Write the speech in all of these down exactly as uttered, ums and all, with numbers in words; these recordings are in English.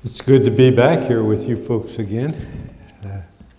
It's good to be back here with you folks again. Uh,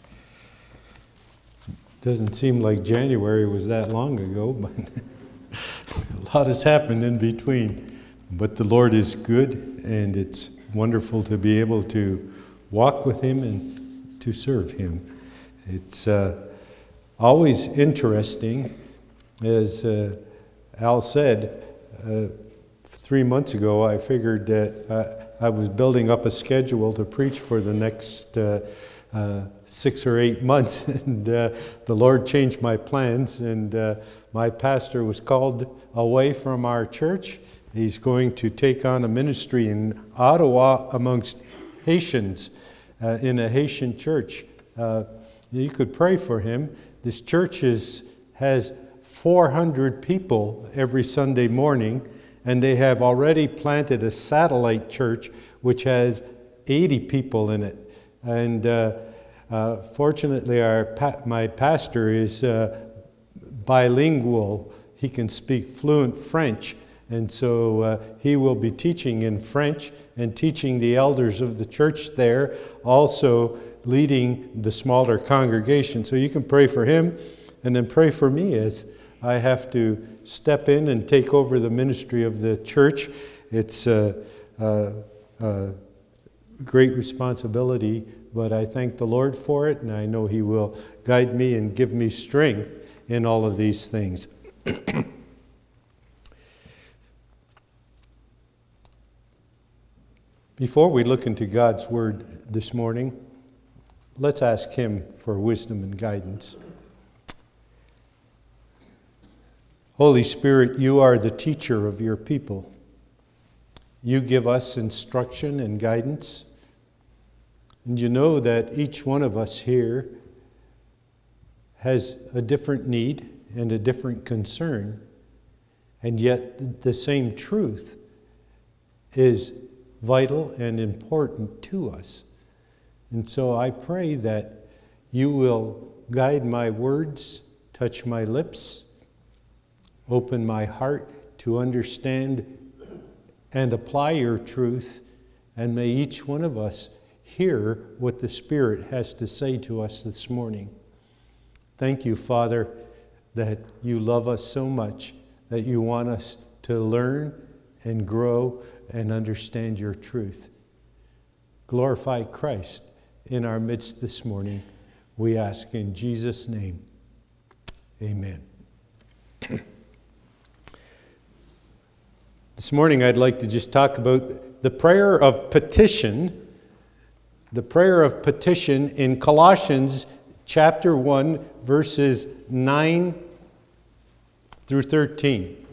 doesn't seem like January was that long ago, but a lot has happened in between. But the Lord is good, and it's wonderful to be able to walk with Him and to serve Him. It's uh, always interesting, as uh, Al said, uh, three months ago I figured that uh, I was building up a schedule to preach for the next uh, uh, six or eight months, and uh, the Lord changed my plans, and uh, my pastor was called away from our church. He's going to take on a ministry in Ottawa amongst Haitians, uh, in a Haitian church. Uh, you could pray for him. This church is, has four hundred people every Sunday morning, and they have already planted a satellite church which has eighty people in it. And uh, uh, fortunately, our pa- my pastor is uh, bilingual. He can speak fluent French. And so uh, he will be teaching in French and teaching the elders of the church there, also leading the smaller congregation. So you can pray for him, and then pray for me as I have to step in and take over the ministry of the church. It's a, a, a great responsibility, but I thank the Lord for it, and I know He will guide me and give me strength in all of these things. Before we look into God's Word this morning, let's ask Him for wisdom and guidance. Holy Spirit, You are the teacher of Your people. You give us instruction and guidance. And You know that each one of us here has a different need and a different concern, and yet the same truth is vital and important to us. And so I pray that You will guide my words, touch my lips, open my heart to understand and apply Your truth, and may each one of us hear what the Spirit has to say to us this morning. Thank You, Father, that You love us so much, that You want us to learn and grow and understand Your truth. Glorify Christ in our midst this morning, we ask in Jesus' name. Amen. This morning I'd like to just talk about the prayer of petition, the prayer of petition in Colossians chapter one, verses nine through thirteen.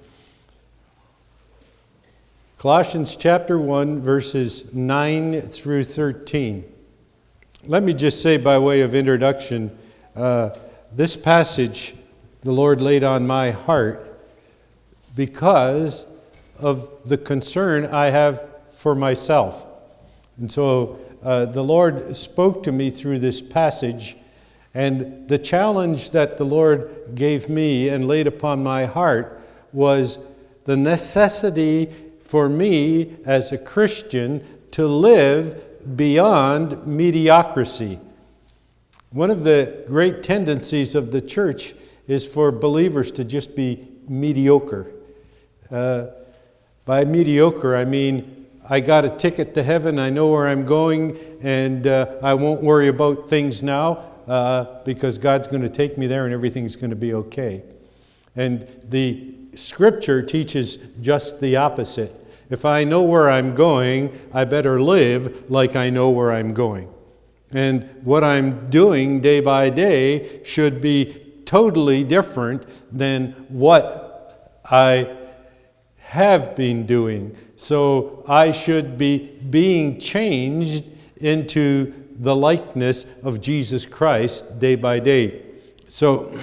Colossians chapter one, verses nine through thirteen. Let me just say by way of introduction, uh, this passage the Lord laid on my heart because of the concern I have for myself. And so uh, the Lord spoke to me through this passage, and the challenge that the Lord gave me and laid upon my heart was the necessity for me as a Christian to live beyond mediocrity. One of the great tendencies of the church is for believers to just be mediocre. Uh, By mediocre, I mean, I got a ticket to heaven, I know where I'm going, and uh, I won't worry about things now uh, because God's going to take me there and everything's going to be okay. And the Scripture teaches just the opposite. If I know where I'm going, I better live like I know where I'm going. And what I'm doing day by day should be totally different than what I have been doing. So I should be being changed into the likeness of Jesus Christ day by day. So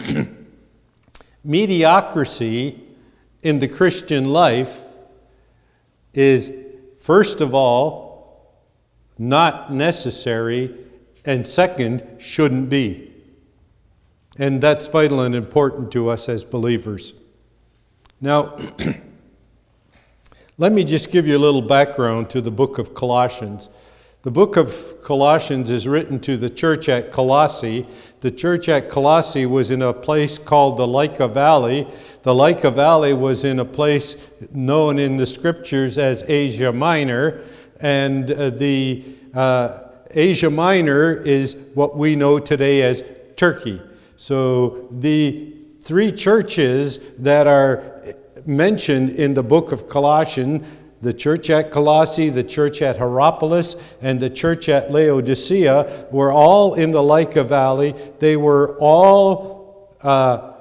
mediocrity in the Christian life is, first of all, not necessary, and second, shouldn't be. And that's vital and important to us as believers. Now, let me just give you a little background to the book of Colossians. The book of Colossians is written to the church at Colossae. The church at Colossae was in a place called the Lyca Valley. The Lyca Valley was in a place known in the scriptures as Asia Minor. And uh, the uh, Asia Minor is what we know today as Turkey. So the three churches that are mentioned in the book of Colossians, the church at Colossae, the church at Hierapolis, and the church at Laodicea, were all in the Lyca Valley. They were all uh,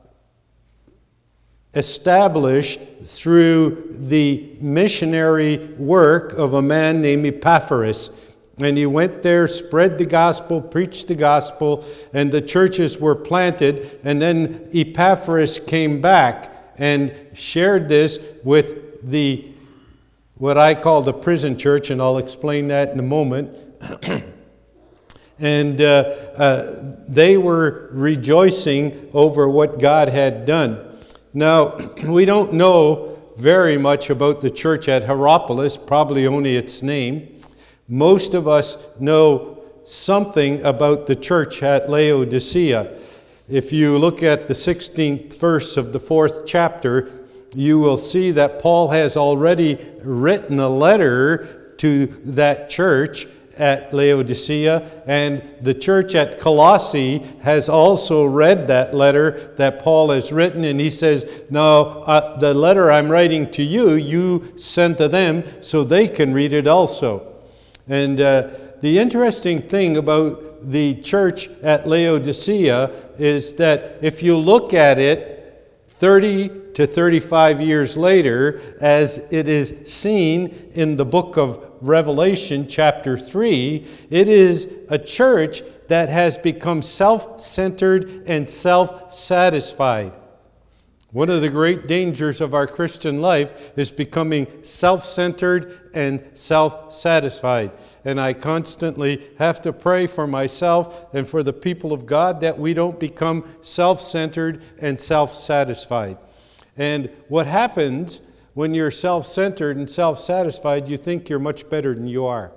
established through the missionary work of a man named Epaphras. And he went there, spread the gospel, preached the gospel, and the churches were planted. And then Epaphras came back and shared this with the what I call the prison church, and I'll explain that in a moment. and uh, uh, they were rejoicing over what God had done. Now, we don't know very much about the church at Hierapolis, probably only its name. Most of us know something about the church at Laodicea. If you look at the sixteenth verse of the fourth chapter, you will see that Paul has already written a letter to that church at Laodicea, and the church at Colossae has also read that letter that Paul has written, and he says, now, uh, the letter I'm writing to you, you send to them so they can read it also. And uh, the interesting thing about the church at Laodicea is that if you look at it thirty to thirty-five years later, as it is seen in the book of Revelation chapter three, it is a church that has become self-centered and self-satisfied. One of the great dangers of our Christian life is becoming self-centered and self-satisfied. And I constantly have to pray for myself and for the people of God that we don't become self-centered and self-satisfied. And what happens when you're self-centered and self-satisfied, you think you're much better than you are.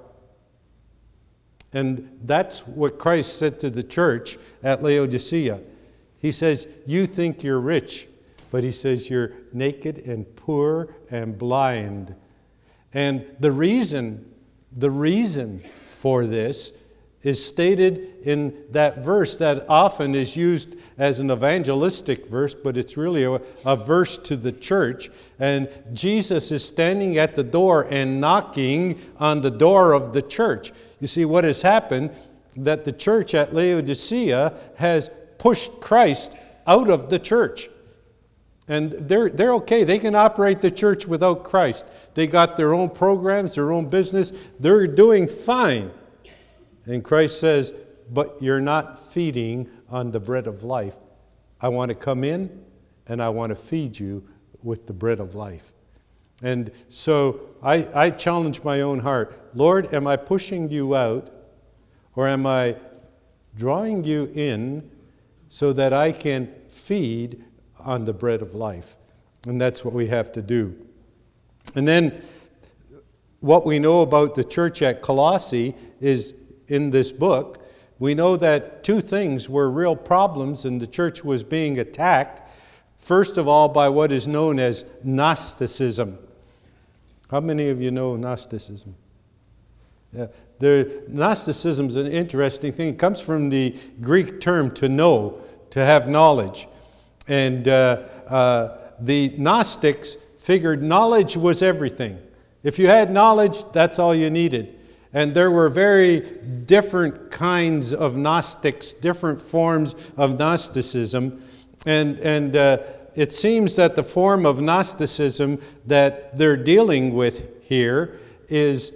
And that's what Christ said to the church at Laodicea. He says, you think you're rich, but he says you're naked and poor and blind. And the reason, the reason for this is stated in that verse that often is used as an evangelistic verse, but it's really a, a verse to the church. And Jesus is standing at the door and knocking on the door of the church. You see, what has happened, that the church at Laodicea has pushed Christ out of the church. And they're, they're okay. They can operate the church without Christ. They got their own programs, their own business. They're doing fine. And Christ says, but you're not feeding on the bread of life. I want to come in and I want to feed you with the bread of life. And so I, I challenge my own heart. Lord, am I pushing you out, or am I drawing you in so that I can feed on the bread of life? And that's what we have to do. And then what we know about the church at Colossae is, in this book, we know that two things were real problems, and the church was being attacked. First of all, by what is known as Gnosticism. How many of you know Gnosticism? Yeah. The Gnosticism is an interesting thing. It comes from the Greek term to know, to have knowledge. And uh, uh, the Gnostics figured knowledge was everything. If you had knowledge, that's all you needed. And there were very different kinds of Gnostics, different forms of Gnosticism. And, and uh, it seems that the form of Gnosticism that they're dealing with here is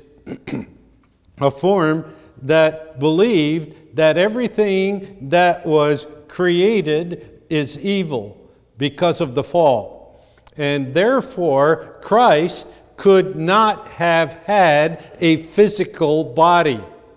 a form that believed that everything that was created is evil because of the fall. And therefore, Christ could not have had a physical body.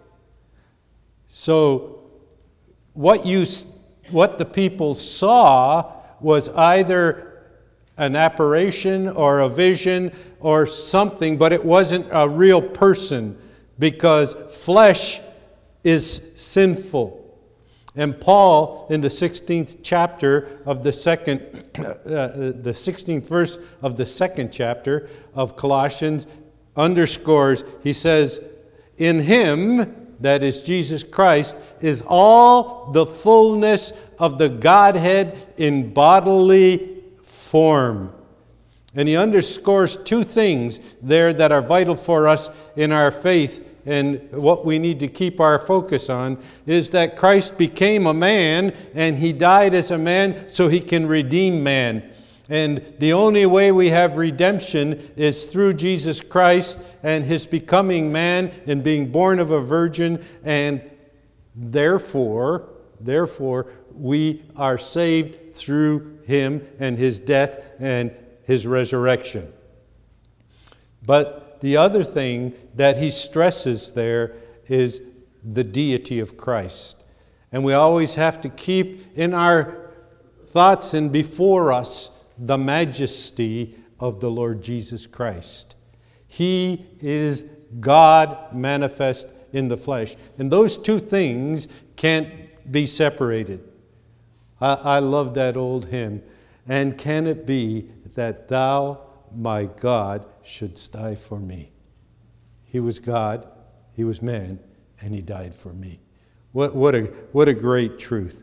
So what you, what the people saw was either an apparition or a vision or something, but it wasn't a real person because flesh is sinful. And Paul, in the sixteenth chapter of the second, uh, the sixteenth verse of the second chapter of Colossians, underscores, he says, in him, that is Jesus Christ, is all the fullness of the Godhead in bodily form. And he underscores two things there that are vital for us in our faith, and what we need to keep our focus on is that Christ became a man, and he died as a man so he can redeem man. And the only way we have redemption is through Jesus Christ and his becoming man and being born of a virgin, and therefore, therefore, we are saved through him and his death and his resurrection. But the other thing that he stresses there is the deity of Christ. And we always have to keep in our thoughts and before us the majesty of the Lord Jesus Christ. He is God manifest in the flesh. And those two things can't be separated. I, I love that old hymn. And can it be that thou, my God, shouldst die for me? He was God, he was man, and he died for me. What, what, a, what a great truth.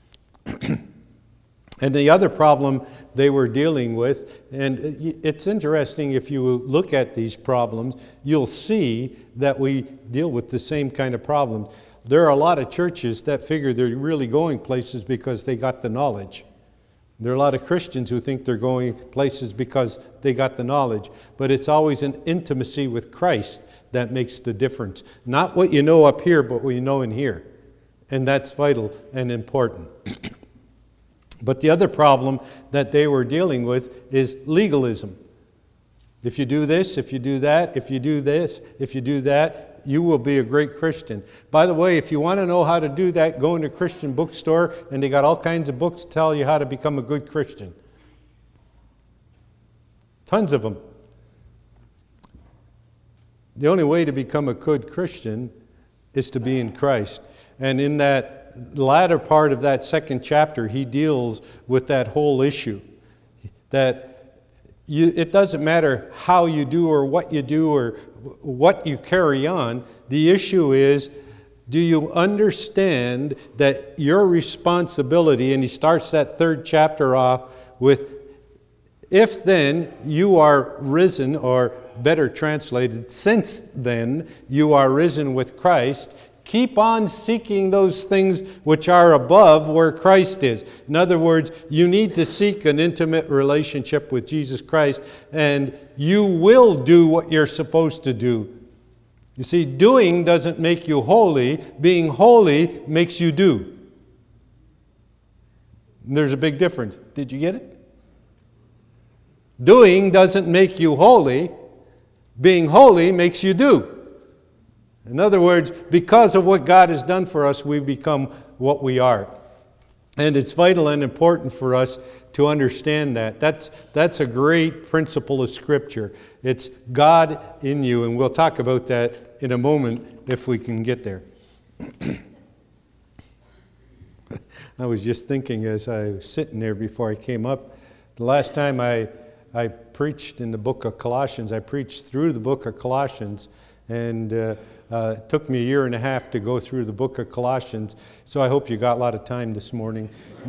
And the other problem they were dealing with, and it's interesting if you look at these problems, you'll see that we deal with the same kind of problems. There are a lot of churches that figure they're really going places because they got the knowledge. There are a lot of Christians who think they're going places because they got the knowledge. But it's always an intimacy with Christ that makes the difference. Not what you know up here, but what you know in here. And that's vital and important. But the other problem that they were dealing with is legalism. If you do this, if you do that, if you do this, if you do that, you will be a great Christian. By the way, if you want to know how to do that, go into a Christian bookstore, and they got all kinds of books to tell you how to become a good Christian. Tons of them. The only way to become a good Christian is to be in Christ. And in that latter part of that second chapter, he deals with that whole issue. That you, it doesn't matter how you do or what you do or what you carry on. The issue is, do you understand that your responsibility, and he starts that third chapter off with, if then you are risen, or better translated, since then you are risen with Christ, keep on seeking those things which are above where Christ is. In other words, you need to seek an intimate relationship with Jesus Christ, and you will do what you're supposed to do. You see, doing doesn't make you holy. Being holy makes you do. And there's a big difference. Did you get it? Doing doesn't make you holy. Being holy makes you do. In other words, because of what God has done for us, we become what we are. And it's vital and important for us to understand that. That's, that's a great principle of Scripture. It's God in you, and we'll talk about that in a moment if we can get there. I was just thinking as I was sitting there before I came up, the last time I, I preached in the book of Colossians, I preached through the book of Colossians, and uh, uh, it took me a year and a half to go through the book of Colossians, so I hope you got a lot of time this morning.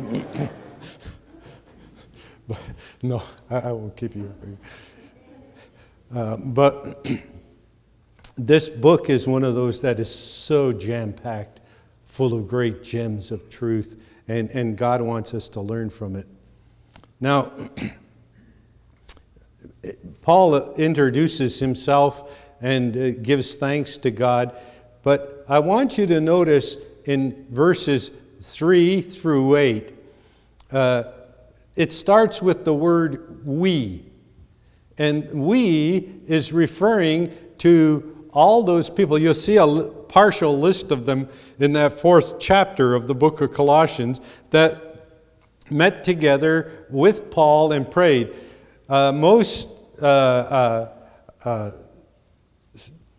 But, no, I, I won't keep you. Uh, but this book is one of those that is so jam-packed, full of great gems of truth, and, and God wants us to learn from it. Now, Paul introduces himself and uh, gives thanks to God. But I want you to notice in verses three through eight, uh, it starts with the word we. And we is referring to all those people. You'll see a l- partial list of them in that fourth chapter of the book of Colossians that met together with Paul and prayed. Uh, most uh, uh, uh,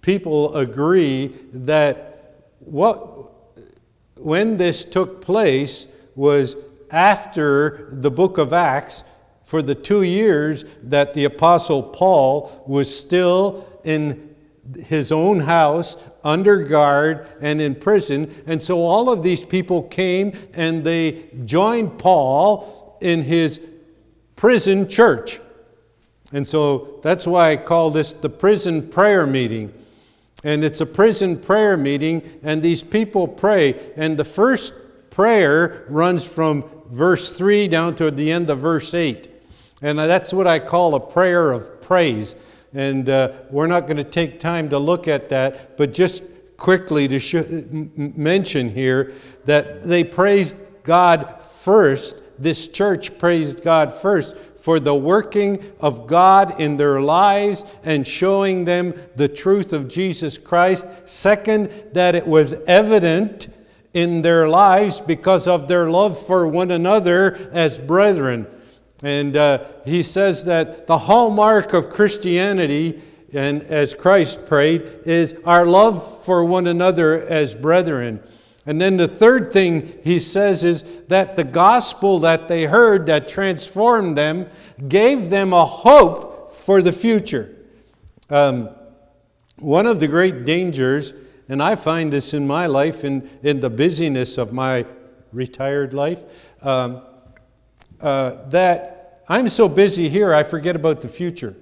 people agree that what when this took place was after the book of Acts, for the two years that the Apostle Paul was still in his own house, under guard and in prison. And so all of these people came and they joined Paul in his prison church. And so that's why I call this the prison prayer meeting. And it's a prison prayer meeting, and these people pray. And the first prayer runs from verse three down to the end of verse eight. And that's what I call a prayer of praise. And uh, we're not going to take time to look at that, but just quickly to sh- mention here that they praised God first. This church praised God first for the working of God in their lives and showing them the truth of Jesus Christ. Second, that it was evident in their lives because of their love for one another as brethren. And uh, he says that the hallmark of Christianity, and as Christ prayed, is our love for one another as brethren. And then the third thing he says is that the gospel that they heard that transformed them gave them a hope for the future. Um, one of the great dangers, and I find this in my life, in, in the busyness of my retired life, um, uh, that I'm so busy here I forget about the future.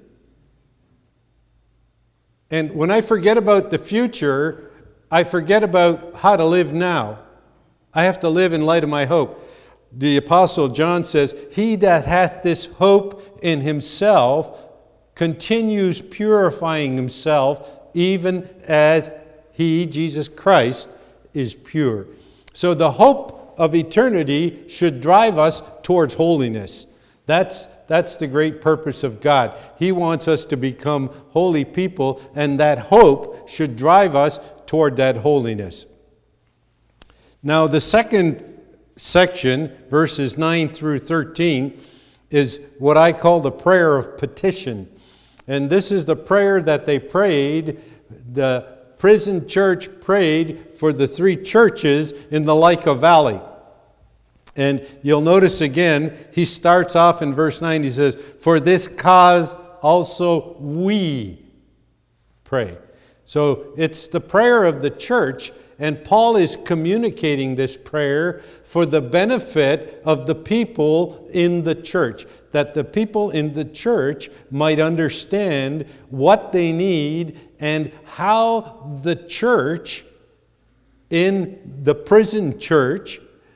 And when I forget about the future, I forget about how to live now. I have to live in light of my hope. The Apostle John says, "He that hath this hope in himself continues purifying himself, even as he, Jesus Christ, is pure." So the hope of eternity should drive us towards holiness. That's That's the great purpose of God. He wants us to become holy people, and that hope should drive us toward that holiness. Now, the second section, verses nine through thirteen, is what I call the prayer of petition. And this is the prayer that they prayed, the prison church prayed for the three churches in the Lyca Valley. And you'll notice again, he starts off in verse nine, he says, "For this cause also we pray." So it's the prayer of the church, and Paul is communicating this prayer for the benefit of the people in the church, that the people in the church might understand what they need and how the church in the prison church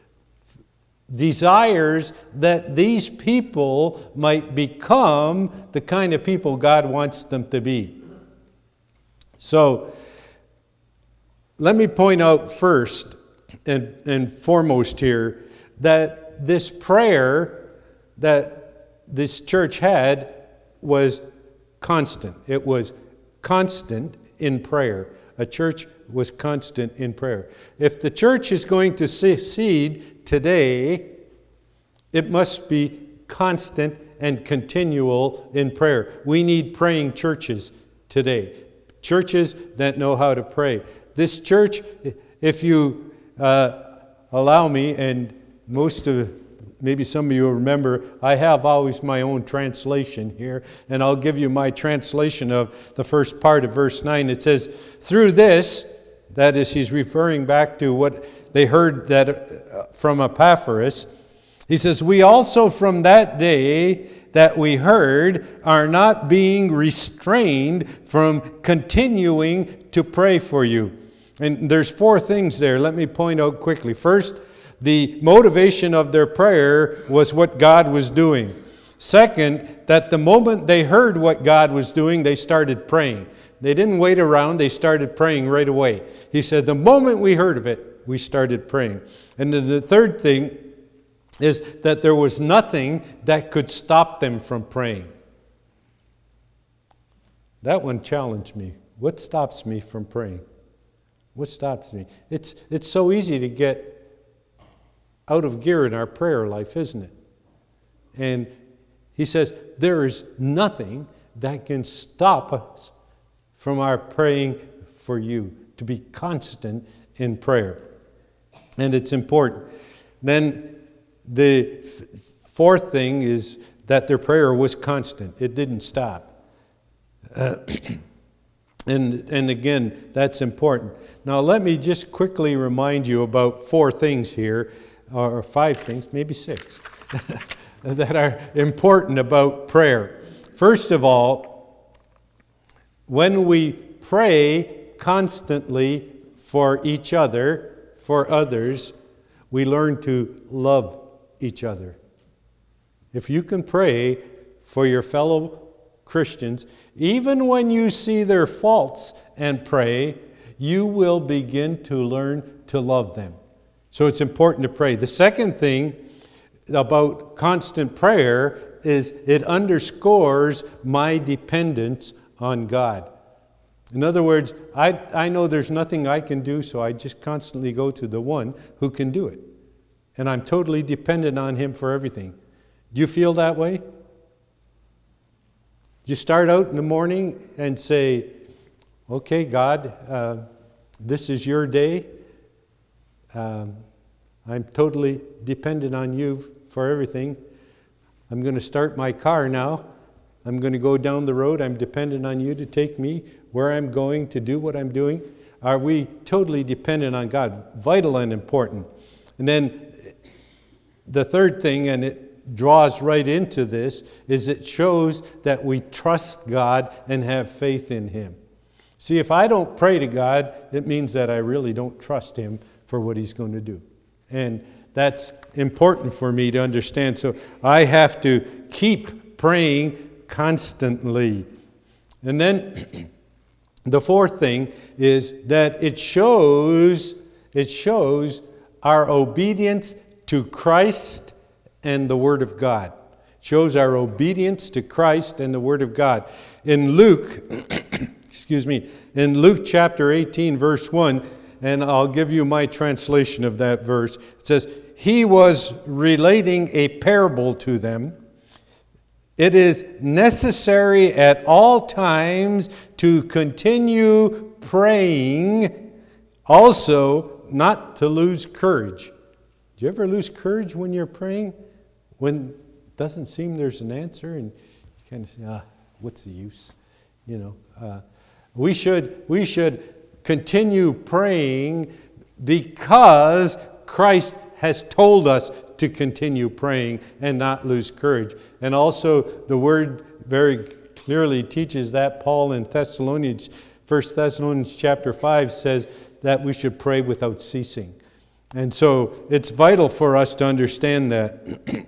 desires that these people might become the kind of people God wants them to be. So, let me point out first and, and foremost here that this prayer that this church had was constant. It was constant in prayer. A church was constant in prayer. If the church is going to succeed today, it must be constant and continual in prayer. We need praying churches today. Churches that know how to pray. This church, if you uh, allow me, and most of, maybe some of you remember, I have always my own translation here, and I'll give you my translation of the first part of verse nine. It says, "Through this," that is, he's referring back to what they heard that uh, from Epaphras. He says, "We also from that day that we heard are not being restrained from continuing to pray for you." And there's four things there. Let me point out quickly. First, the motivation of their prayer was what God was doing. Second, that the moment they heard what God was doing, they started praying. They didn't wait around, they started praying right away. He said, the moment we heard of it, we started praying. And then the third thing is that there was nothing that could stop them from praying. That one challenged me. What stops me from praying? What stops me? It's, it's so easy to get out of gear in our prayer life, isn't it? And he says, there is nothing that can stop us from our praying for you to be constant in prayer. And it's important. Then the f- fourth thing is that their prayer was constant. It didn't stop. Uh, and, and again, that's important. Now let me just quickly remind you about four things here, or five things, maybe six, that are important about prayer. First of all, when we pray constantly for each other, for others, we learn to love each other. If you can pray for your fellow Christians, even when you see their faults and pray, you will begin to learn to love them. So it's important to pray. The second thing about constant prayer is it underscores my dependence on God. In other words, I, I know there's nothing I can do, so I just constantly go to the one who can do it. And I'm totally dependent on him for everything. Do you feel that way? You start out in the morning and say, okay, God, uh, this is your day. Um, I'm totally dependent on you for everything. I'm going to start my car now. I'm going to go down the road. I'm dependent on you to take me where I'm going, to do what I'm doing. Are we totally dependent on God? Vital and important. And then the third thing, and it draws right into this, is it shows that we trust God and have faith in him. See, if I don't pray to God, it means that I really don't trust him for what he's going to do. And that's important for me to understand. So I have to keep praying constantly. And then the fourth thing is that it shows it shows our obedience to Christ and the Word of God. It shows our obedience to Christ and the Word of God. In Luke, excuse me, in Luke chapter eighteen, verse one, and I'll give you my translation of that verse. It says, he was relating a parable to them. It is necessary at all times to continue praying, also not to lose courage. Do you ever lose courage when you're praying? When it doesn't seem there's an answer and you kind of say, ah, what's the use? You know, uh, we should we should continue praying because Christ has told us to continue praying and not lose courage. And also the word very clearly teaches that. Paul in Thessalonians, First Thessalonians chapter five says that we should pray without ceasing. And so it's vital for us to understand that.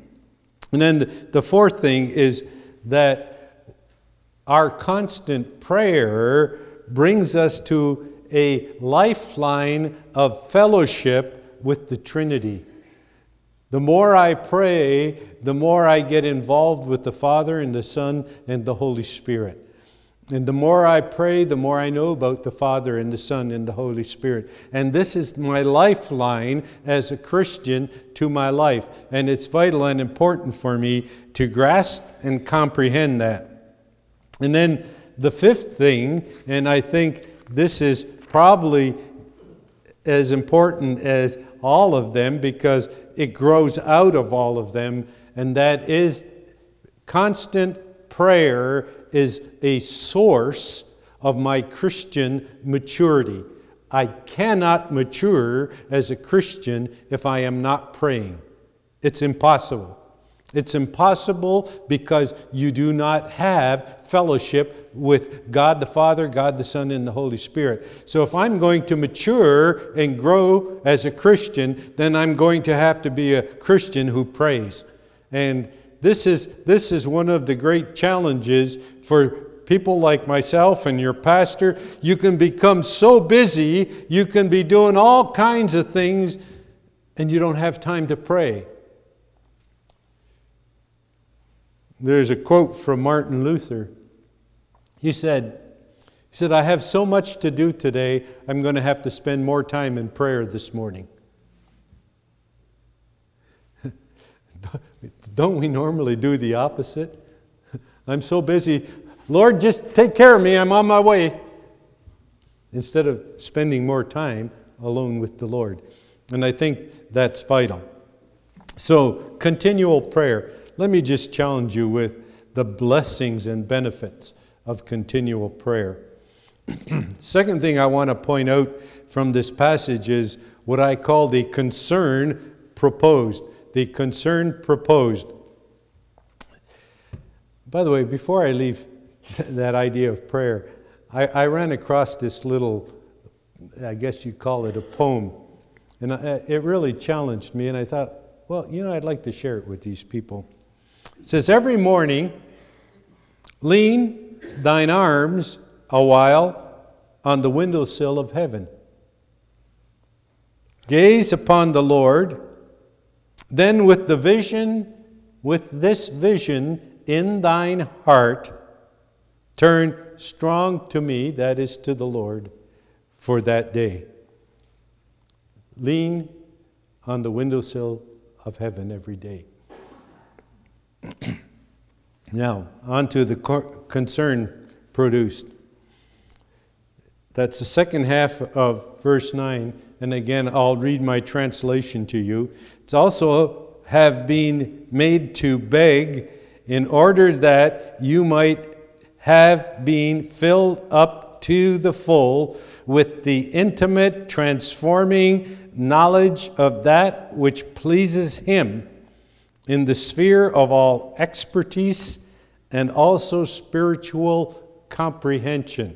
And then the fourth thing is that our constant prayer brings us to a lifeline of fellowship with the Trinity. The more I pray, the more I get involved with the Father and the Son and the Holy Spirit. And the more I pray, the more I know about the Father and the Son and the Holy Spirit. And this is my lifeline as a Christian to my life. And it's vital and important for me to grasp and comprehend that. And then the fifth thing, and I think this is probably as important as all of them because it grows out of all of them, and that is constant prayer is a source of my Christian maturity. I cannot mature as a Christian if I am not praying. It's impossible. It's impossible because you do not have fellowship with God the Father, God the Son, and the Holy Spirit. So if I'm going to mature and grow as a Christian, then I'm going to have to be a Christian who prays. And this is this is one of the great challenges for people like myself and your pastor. You can become so busy, you can be doing all kinds of things, and you don't have time to pray. There's a quote from Martin Luther. He said, he said, I have so much to do today, I'm going to have to spend more time in prayer this morning. Don't we normally do the opposite? I'm so busy. Lord, just take care of me. I'm on my way. instead of spending more time alone with the Lord. And I think that's vital. So, continual prayer. Let me just challenge you with the blessings and benefits of continual prayer. Second thing I want to point out from this passage is what I call the concern proposed. The concern proposed. By the way, before I leave that idea of prayer, I, I ran across this little, I guess you'd call it a poem. And I, it really challenged me, and I thought, well, you know, I'd like to share it with these people. It says, every morning, lean thine arms a while on the windowsill of heaven. Gaze upon the Lord, then with the vision, with this vision in thine heart, turn strong to me, that is to the Lord, for that day. Lean on the windowsill of heaven every day. Now, on to the concern produced. That's the second half of verse nine. And again, I'll read my translation to you. It's also have been made to beg in order that you might have been filled up to the full with the intimate, transforming knowledge of that which pleases Him in the sphere of all expertise and also spiritual comprehension.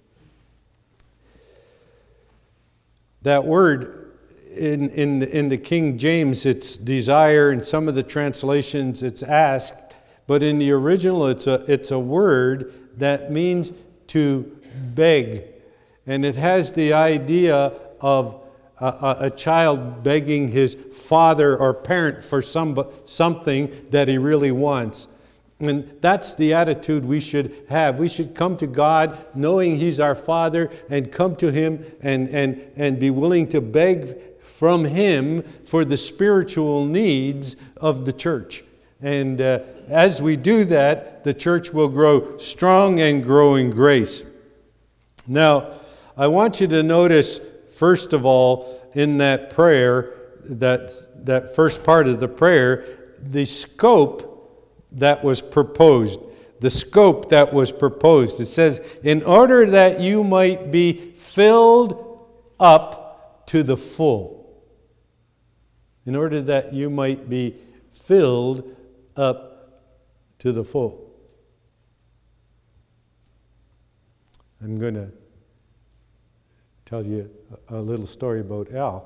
That word in, in, in the King James, it's desire. In some of the translations, it's ask. But in the original, it's a, it's a word that means to beg. And it has the idea of a, a, a child begging his father or parent for some, something that he really wants. And that's the attitude we should have. We should come to God knowing He's our Father and come to Him and, and, and be willing to beg from Him for the spiritual needs of the church. And uh, as we do that, the church will grow strong and grow in grace. Now, I want you to notice, first of all, in that prayer, that, that first part of the prayer, the scope that was proposed. The scope that was proposed. It says, in order that you might be filled up to the full. In order that you might be filled up to the full. I'm going to tell you a, a little story about Al.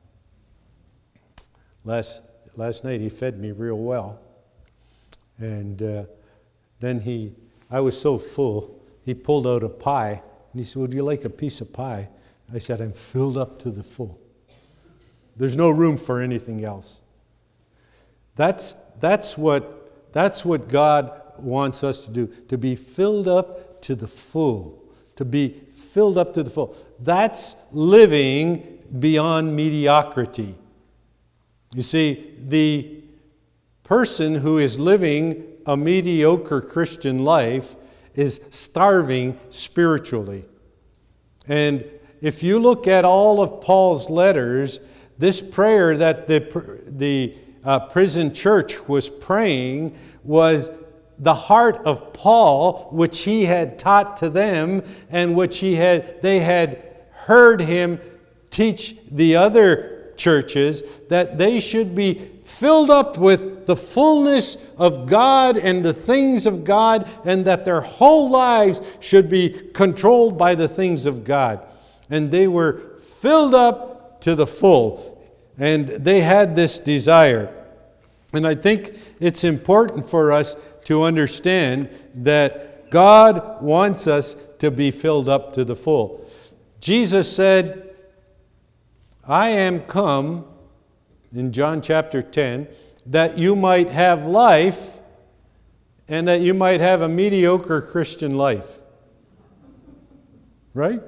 Last, last night he fed me real well. And uh, then he, I was so full, he pulled out a pie. And he said, would you like a piece of pie? I said, I'm filled up to the full. There's no room for anything else. That's, that's, what, that's what God wants us to do, to be filled up to the full. To be filled up to the full. That's living beyond mediocrity. You see, the person who is living a mediocre Christian life is starving spiritually. And if you look at all of Paul's letters, this prayer that the, the uh, prison church was praying was the heart of Paul, which he had taught to them and which he had they had heard him teach the other churches, that they should be filled up with the fullness of God and the things of God, and that their whole lives should be controlled by the things of God. And they were filled up to the full, and they had this desire. And I think it's important for us to understand that God wants us to be filled up to the full. Jesus said, I am come, in John chapter ten, that you might have life and that you might have a mediocre Christian life. Right?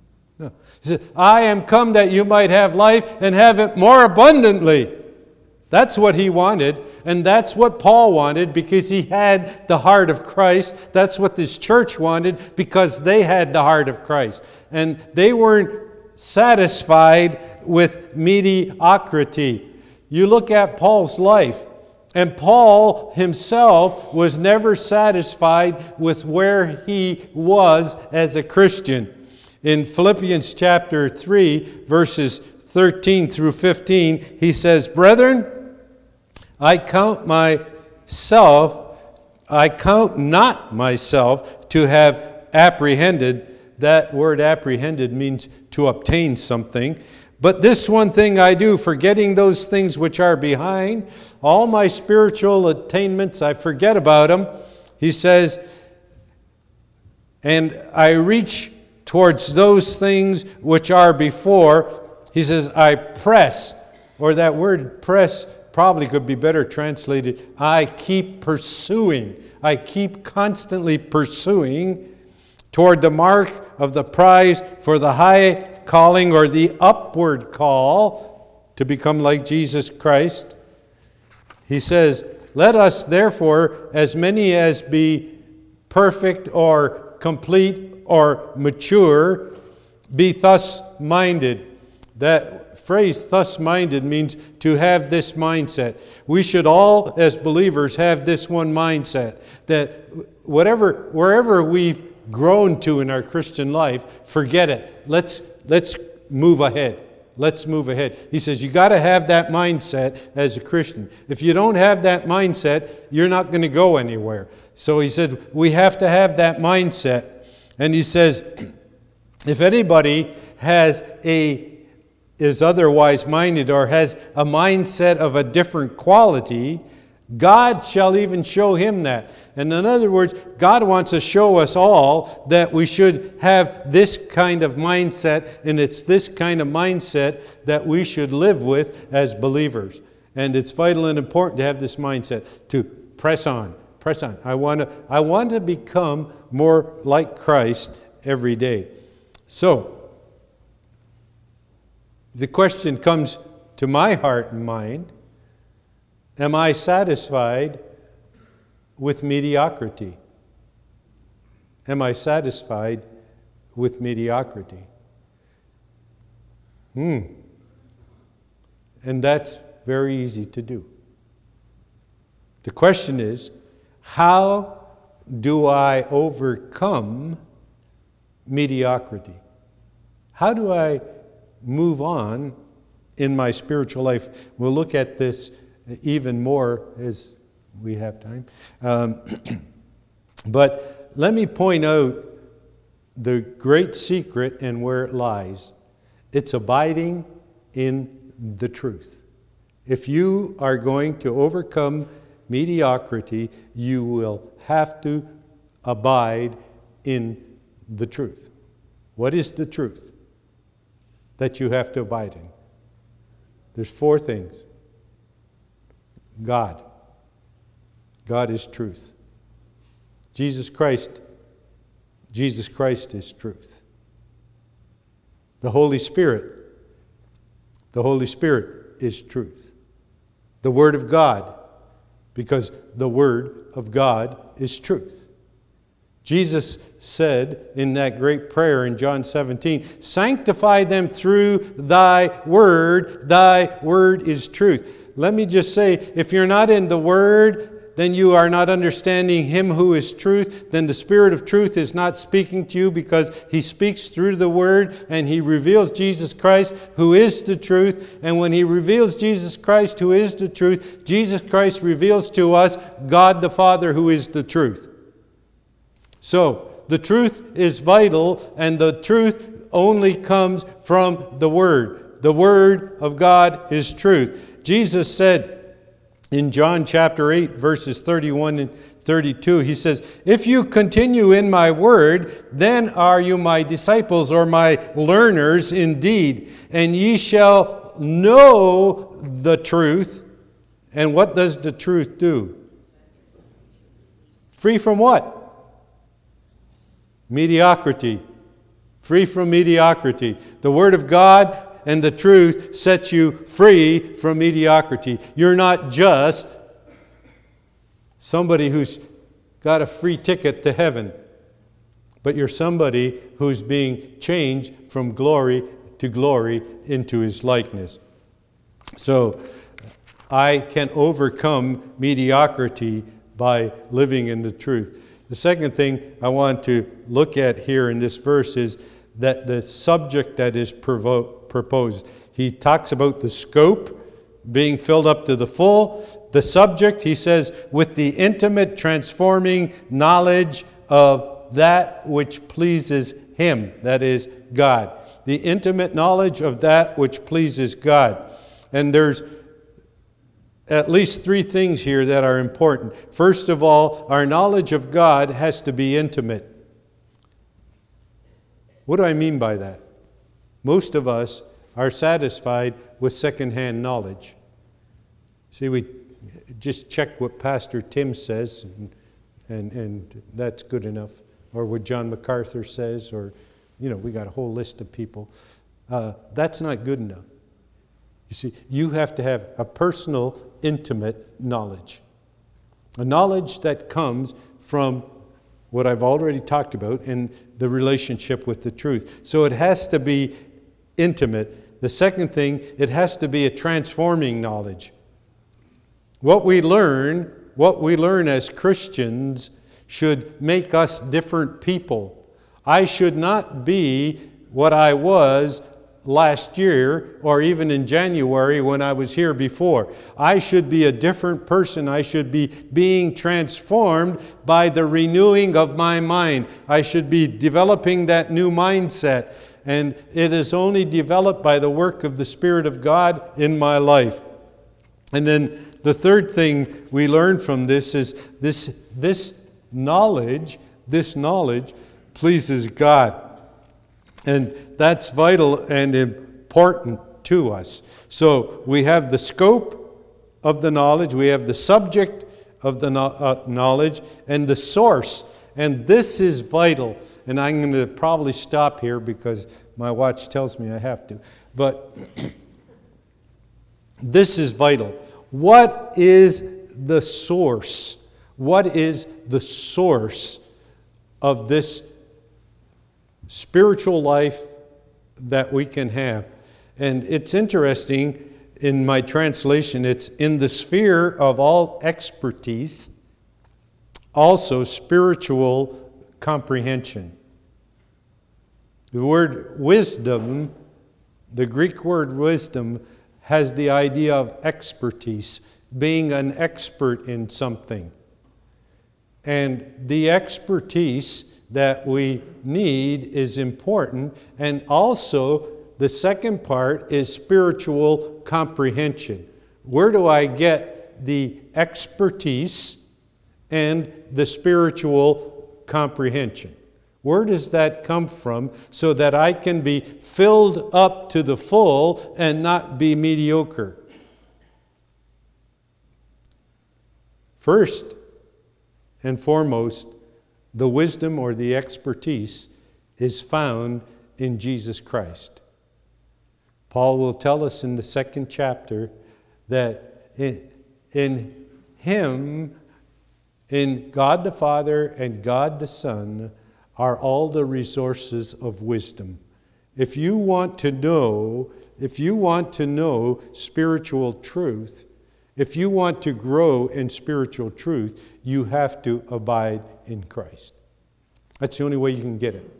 He said, I am come that you might have life and have it more abundantly. That's what he wanted, and that's what Paul wanted because he had the heart of Christ. That's what this church wanted because they had the heart of Christ. And they weren't satisfied with mediocrity. You look at Paul's life, and Paul himself was never satisfied with where he was as a Christian. In Philippians chapter three, verses thirteen through fifteen, he says, "Brethren, I count myself, I count not myself to have apprehended." That word apprehended means to obtain something. "But this one thing I do, forgetting those things which are behind, all my spiritual attainments, I forget about them." He says, "And I reach towards those things which are before." He says, "I press," or that word press probably could be better translated, I keep pursuing. I keep constantly pursuing toward the mark of the prize for the high calling, or the upward call to become like Jesus Christ. He says, "Let us therefore, as many as be perfect or complete or mature, be thus minded." That phrase, thus minded, means to have this mindset. We should all, as believers, have this one mindset, that whatever, wherever we've grown to in our Christian life, forget it. Let's, let's move ahead. Let's move ahead. He says you got to have that mindset as a Christian. If you don't have that mindset, you're not going to go anywhere. So he said we have to have that mindset. And he says, if anybody has a is otherwise minded or has a mindset of a different quality, God shall even show him that. And in other words, God wants to show us all that we should have this kind of mindset, and it's this kind of mindset that we should live with as believers. And it's vital and important to have this mindset, to press on, press on. I want to, I want to become more like Christ every day. So, the question comes to my heart and mind, am I satisfied with mediocrity? Am I satisfied with mediocrity? Hmm. And that's very easy to do. The question is, how do I overcome mediocrity? How do I move on in my spiritual life? We'll look at this even more as we have time. Um, but let me point out the great secret and where it lies. It's abiding in the truth. If you are going to overcome mediocrity, you will have to abide in the truth. What is the truth that you have to abide in? There's four things. God. God is truth. Jesus Christ. Jesus Christ is truth. The Holy Spirit. The Holy Spirit is truth. The Word of God, because the Word of God is truth. Jesus said in that great prayer in John seventeen, "Sanctify them through thy word. Thy word is truth." Let me just say, if you're not in the Word, then you are not understanding Him who is truth. Then the Spirit of truth is not speaking to you, because He speaks through the Word and He reveals Jesus Christ who is the truth. And when He reveals Jesus Christ who is the truth, Jesus Christ reveals to us God the Father who is the truth. So, the truth is vital, and the truth only comes from the Word. The Word of God is truth. Jesus said in John chapter eight, verses thirty-one and thirty-two, He says, "If you continue in my word, then are you my disciples, or my learners indeed, and ye shall know the truth." And what does the truth do? Free from what? Mediocrity. Free from mediocrity. The Word of God and the truth sets you free from mediocrity. You're not just somebody who's got a free ticket to heaven, but you're somebody who's being changed from glory to glory into His likeness. So I can overcome mediocrity by living in the truth. The second thing I want to look at here in this verse is that the subject that is provo- proposed. He talks about the scope being filled up to the full. The subject, he says, with the intimate transforming knowledge of that which pleases Him, that is God. The intimate knowledge of that which pleases God. And there's at least three things here that are important. First of all, our knowledge of God has to be intimate. What do I mean by that? Most of us are satisfied with secondhand knowledge. See, we just check what Pastor Tim says, and, and, and that's good enough. Or what John MacArthur says, or, you know, we got a whole list of people. Uh, that's not good enough. You see, you have to have a personal, intimate knowledge. A knowledge that comes from what I've already talked about in the relationship with the truth. So it has to be intimate. The second thing, it has to be a transforming knowledge. What we learn, what we learn as Christians should make us different people. I should not be what I was last year or even in January when I was here before. I should be a different person. I should be being transformed by the renewing of my mind. I should be developing that new mindset. And it is only developed by the work of the Spirit of God in my life. And then the third thing we learn from this is this, this knowledge, this knowledge pleases God. And that's vital and important to us. So we have the scope of the knowledge, we have the subject of the no- uh, knowledge, and the source. And this is vital. And I'm going to probably stop here because my watch tells me I have to. But this is vital. What is the source? What is the source of this spiritual life that we can have? And it's interesting, in my translation, it's in the sphere of all expertise, also spiritual comprehension. The word wisdom, the Greek word wisdom, has the idea of expertise, being an expert in something. And the expertise that we need is important, and also the second part is spiritual comprehension. Where do I get the expertise and the spiritual comprehension? Where does that come from so that I can be filled up to the full and not be mediocre? First and foremost, the wisdom or the expertise is found in Jesus Christ. Paul will tell us in the second chapter that in, in Him, in God the Father and God the Son, are all the resources of wisdom. If you want to know, if you want to know spiritual truth, if you want to grow in spiritual truth, you have to abide in Christ. That's the only way you can get it.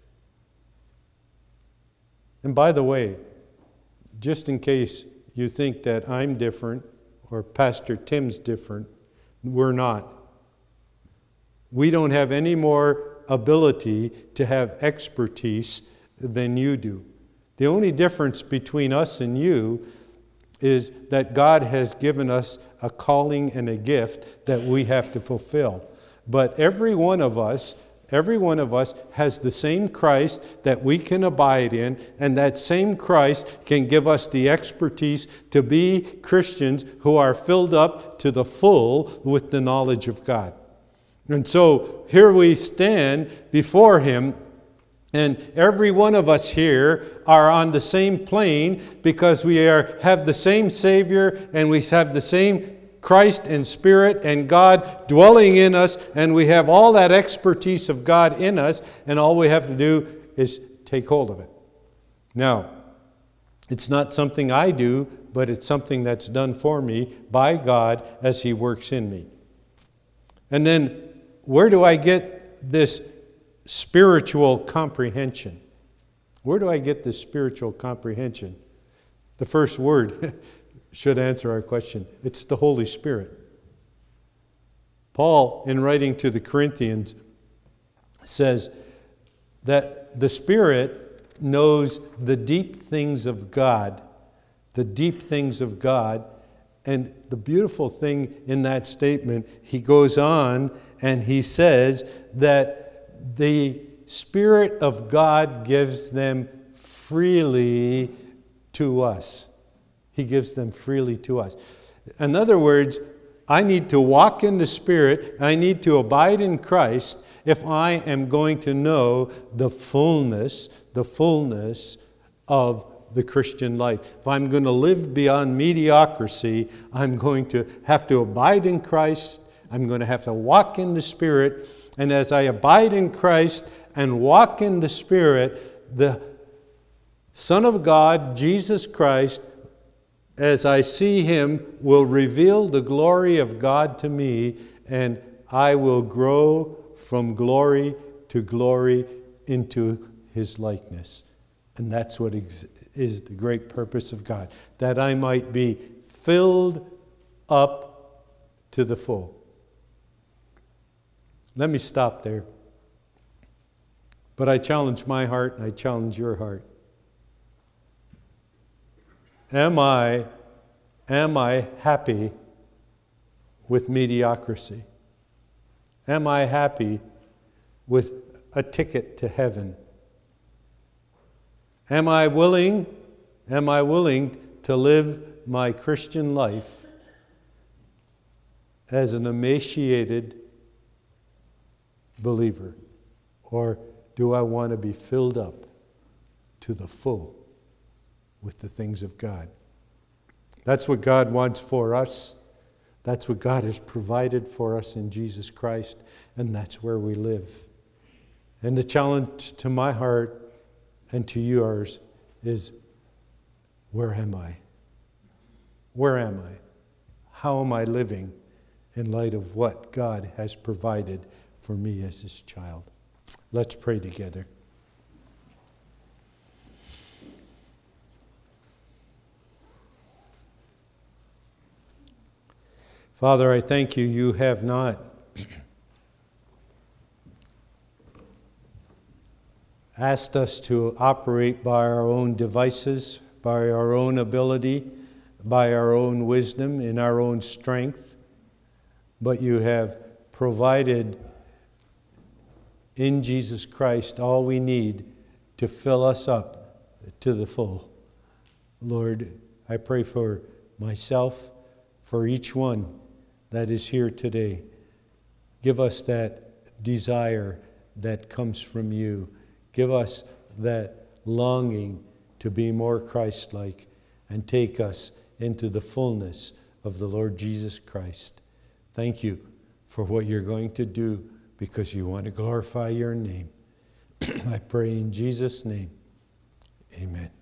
And by the way, just in case you think that I'm different or Pastor Tim's different, we're not. We don't have any more ability to have expertise than you do. The only difference between us and you is that God has given us a calling and a gift that we have to fulfill. But every one of us, every one of us has the same Christ that we can abide in, and that same Christ can give us the expertise to be Christians who are filled up to the full with the knowledge of God. And so here we stand before Him, And every one of us here are on the same plane because we are have the same Savior and we have the same Christ and Spirit and God dwelling in us, and we have all that expertise of God in us, and all we have to do is take hold of it. Now, it's not something I do, but it's something that's done for me by God as He works in me. And then, where do I get this spiritual comprehension? Where do I get this spiritual comprehension? The first word should answer our question. It's the Holy Spirit. Paul, in writing to the Corinthians, says that the Spirit knows the deep things of God, the deep things of God. And the beautiful thing in that statement, he goes on and he says that the Spirit of God gives them freely to us. He gives them freely to us. In other words, I need to walk in the Spirit, I need to abide in Christ if I am going to know the fullness, the fullness of the Christian life. If I'm going to live beyond mediocrity, I'm going to have to abide in Christ, I'm going to have to walk in the Spirit, and as I abide in Christ and walk in the Spirit, the Son of God, Jesus Christ, as I see Him, will reveal the glory of God to me, and I will grow from glory to glory into His likeness. And that's what is the great purpose of God, that I might be filled up to the full. Let me stop there. But I challenge my heart, and I challenge your heart. Am I, am I happy with mediocrity? Am I happy with a ticket to heaven? Am I willing, am I willing to live my Christian life as an emaciated believer? Or do I want to be filled up to the full with the things of God? That's what God wants for us. That's what God has provided for us in Jesus Christ, and that's where we live. And the challenge to my heart and to yours is, where am I? Where am I? How am I living in light of what God has provided for me as His child? Let's pray together. Father, I thank you, you have not asked us to operate by our own devices, by our own ability, by our own wisdom, in our own strength, but you have provided in Jesus Christ all we need to fill us up to the full. Lord, I pray for myself, for each one that is here today. Give us that desire that comes from you. Give us that longing to be more Christ-like and take us into the fullness of the Lord Jesus Christ. Thank you for what you're going to do because you want to glorify your name. I pray in Jesus' name. Amen.